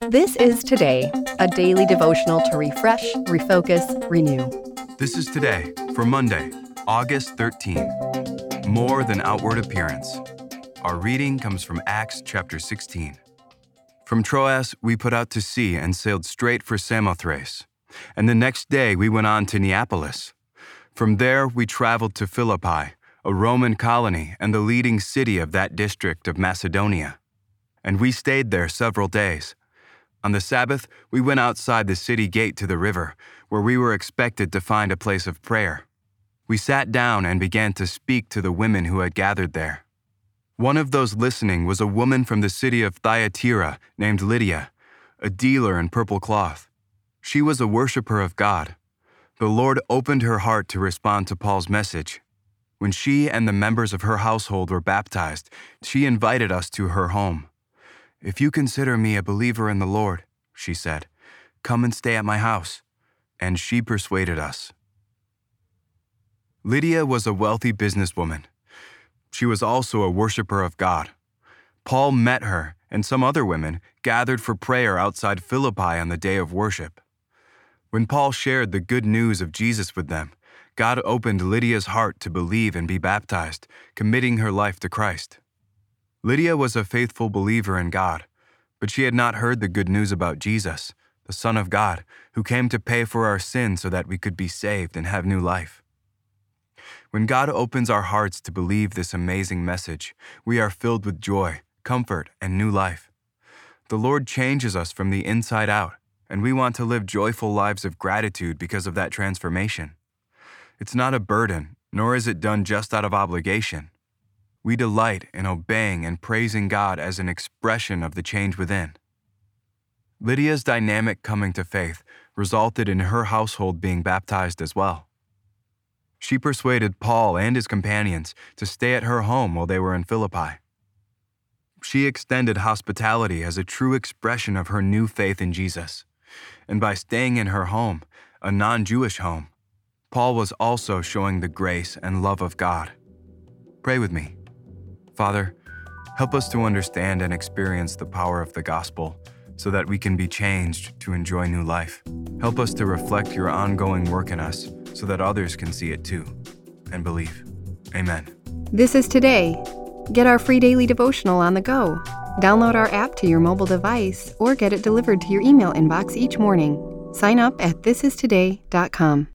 This is Today, a daily devotional to refresh, refocus, renew. This is Today for Monday, August 13. More than outward appearance. Our reading comes from Acts chapter 16. From Troas we put out to sea and sailed straight for Samothrace. And the next day we went on to Neapolis. From there we traveled to Philippi, a Roman colony and the leading city of that district of Macedonia. And we stayed there several days. On the Sabbath, we went outside the city gate to the river, where we were expected to find a place of prayer. We sat down and began to speak to the women who had gathered there. One of those listening was a woman from the city of Thyatira named Lydia, a dealer in purple cloth. She was a worshiper of God. The Lord opened her heart to respond to Paul's message. When she and the members of her household were baptized, she invited us to her home. "If you consider me a believer in the Lord," she said, "come and stay at my house." And she persuaded us. Lydia was a wealthy businesswoman. She was also a worshiper of God. Paul met her and some other women gathered for prayer outside Philippi on the day of worship. When Paul shared the good news of Jesus with them, God opened Lydia's heart to believe and be baptized, committing her life to Christ. Lydia was a faithful believer in God, but she had not heard the good news about Jesus, the Son of God, who came to pay for our sins so that we could be saved and have new life. When God opens our hearts to believe this amazing message, we are filled with joy, comfort, and new life. The Lord changes us from the inside out, and we want to live joyful lives of gratitude because of that transformation. It's not a burden, nor is it done just out of obligation. We delight in obeying and praising God as an expression of the change within. Lydia's dynamic coming to faith resulted in her household being baptized as well. She persuaded Paul and his companions to stay at her home while they were in Philippi. She extended hospitality as a true expression of her new faith in Jesus. And by staying in her home, a non-Jewish home, Paul was also showing the grace and love of God. Pray with me. Father, help us to understand and experience the power of the gospel so that we can be changed to enjoy new life. Help us to reflect your ongoing work in us so that others can see it too and believe. Amen. This is Today. Get our free daily devotional on the go. Download our app to your mobile device or get it delivered to your email inbox each morning. Sign up at thisistoday.com.